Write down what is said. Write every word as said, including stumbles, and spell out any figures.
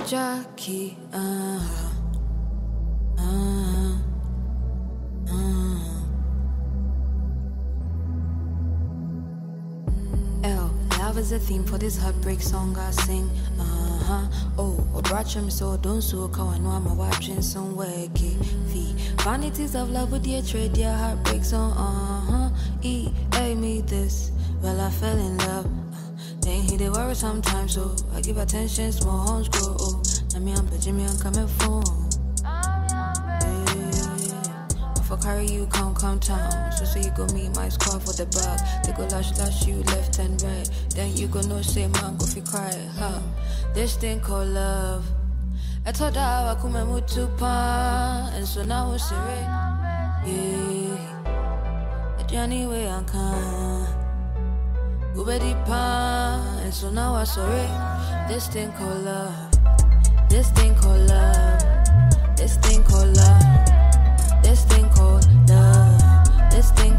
Jackie, uh, uh, uh. L, love is a theme for this heartbreak song I sing. Uh huh. Oh, or brought me so don't so cow I know I'm a watching somewhere. K V, vanities of love with your trade, your heartbreak song. Uh huh. E, A me this. Well, I fell in love. Then he did worry sometimes, so I give attention, small homes grow. Oh, now me I'm pitching me, I'm coming phone. If I carry you, come, come town. So say you go meet my squad for the bag. They go lash, lash you left and right. Then you go no say, man, go fi cry, huh? This thing called love. I told her I come and move to pan. And so now we're serious. Yeah. The journey way I can. Go ready pan. And so now I'm sorry. This thing called love. This thing called love. This thing called love. This thing called love. This thing